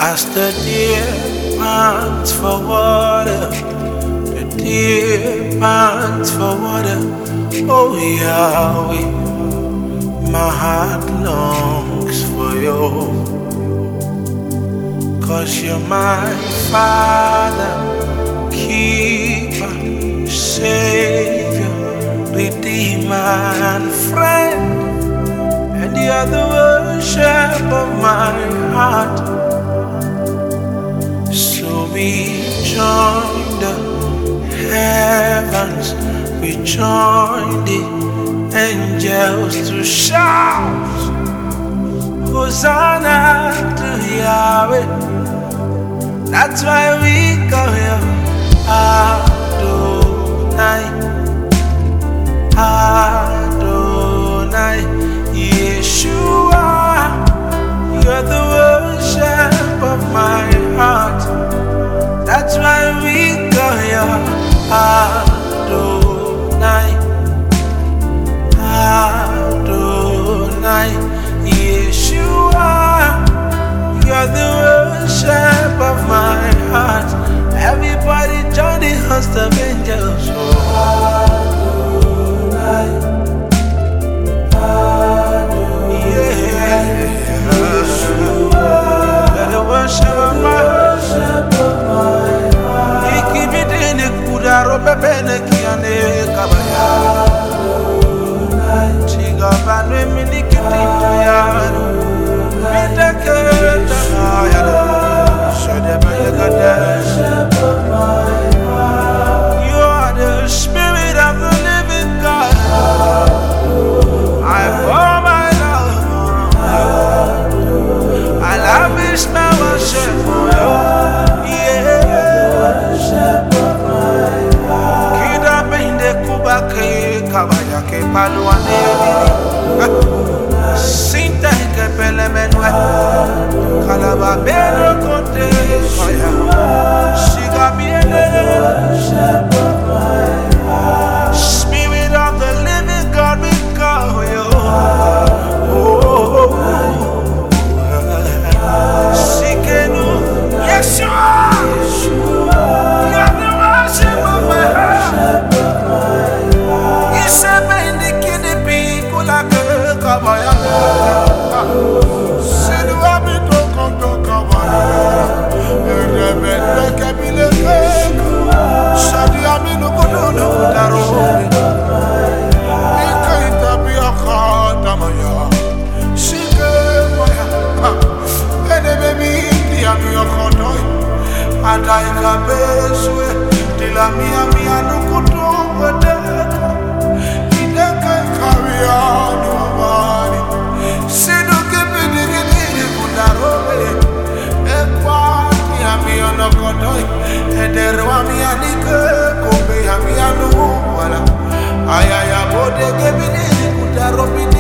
As the deer pants for water, the deer pants for water. Oh Yahweh, my heart longs for you. 'Cause you're my Father, keeper, Savior, Redeemer, and friend, and the other worship of my heart. So we join the heavens, we join the angels to shout Hosanna to Yahweh. That's why we go here, Adonai, Adonai, Yeshua. You're the worship of my heart. That's why we go here, Adonai, Adonai, Yeshua. You're the worship of my heart. Everybody join the host of angels. Adonai, Adonai, Yeshua. You're the worship of my heart. Ikibidini kudaro bebene kiane kabaya. Chiga banwe minikitito yaro. Midaketa yaro. Shadeba yagada. You are the Spirit of the living God. I pour my love on you. I lavish my worship for you. Kida bende kubake kabaya ke paluane. Sinta ke pele menwe. Kalaba beno kote fire. Shiga biene. Spirit of the living God, we call you. Sikenu Yeshua. You're the worship of my heart. Isebe indikini pikula ke kabaya. Sinu abito konto kabaya. Erebele kebile ke. Shadi aminu kududu daro. Ikaita biaka damaya. Shike maya. Ene baby diami okodoy. Adai kabeswe. Dila mia mia nukudu wedeka. Ideka kariani wabari. Sinu kibidi gidi kudarobe. Ekwa diami onokodoy. Ederwa mia nike kumbe ya mia nuwala. Ayaya bode kibidi kudarobe.